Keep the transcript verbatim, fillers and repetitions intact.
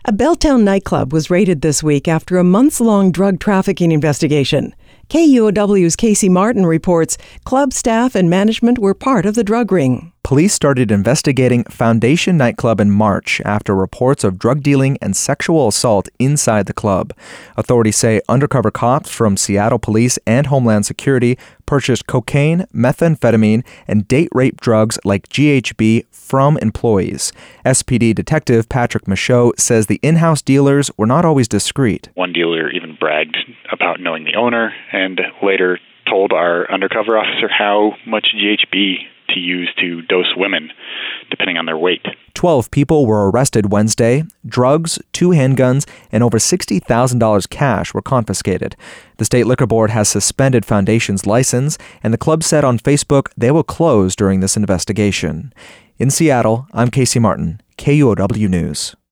A Belltown nightclub was raided this week after a months-long drug trafficking investigation. K U O W's Casey Martin reports club staff and management were part of the drug ring. Police started investigating Foundation nightclub in March after reports of drug dealing and sexual assault inside the club. Authorities say undercover cops from Seattle Police and Homeland Security purchased cocaine, methamphetamine, and date rape drugs like G H B from employees. S P D Detective Patrick Michaud says the in-house dealers were not always discreet. One dealer even bragged about knowing the owner and later told our undercover officer how much G H B to use to dose women, depending on their weight. Twelve people were arrested Wednesday. Drugs, two handguns, and over sixty thousand dollars cash were confiscated. The State Liquor Board has suspended Foundation's license, and the club said on Facebook they will close during this investigation. In Seattle, I'm Casey Martin, K U O W News.